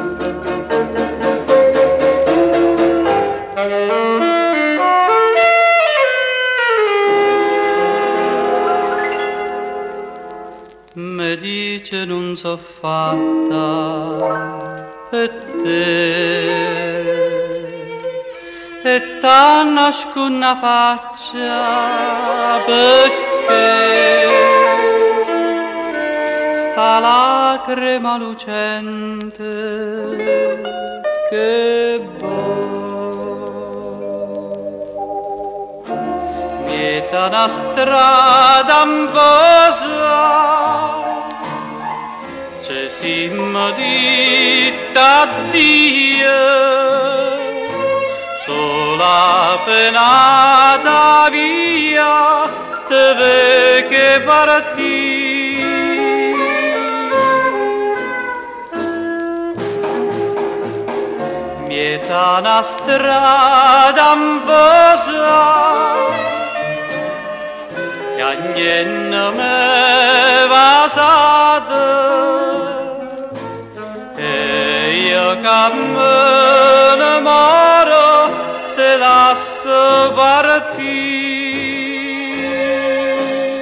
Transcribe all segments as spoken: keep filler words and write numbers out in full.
Mi dice non so fatta per te e t'annasco una faccia perché sta lacrima lucente che miezza una strada anvosa ci siamo ditti addio sola penata via deve che partì miezza una strada anvosa che a niente me vasata e io cammino moro te lascio partire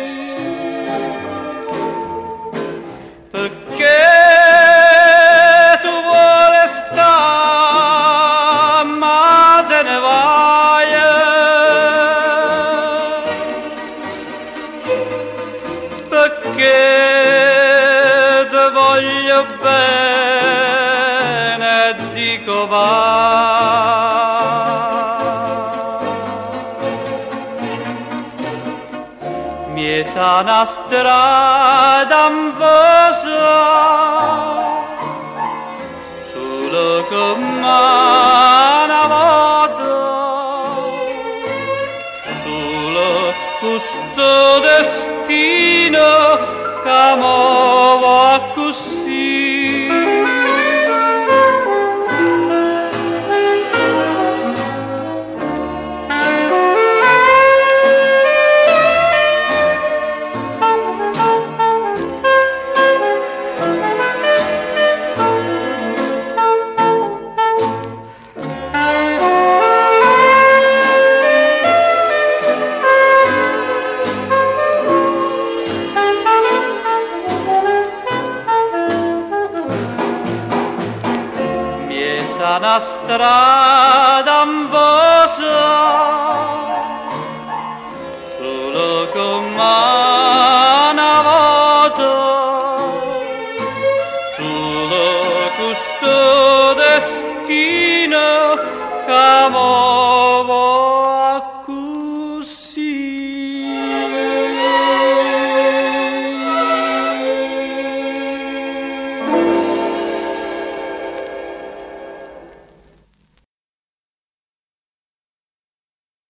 perché tu vuoi stare ma te ne vai perché te voglio bene dico va miezza una strada anvosa solo come una volta solo questo destino che muove così una strada anvosa solo come una volta solo questo destino che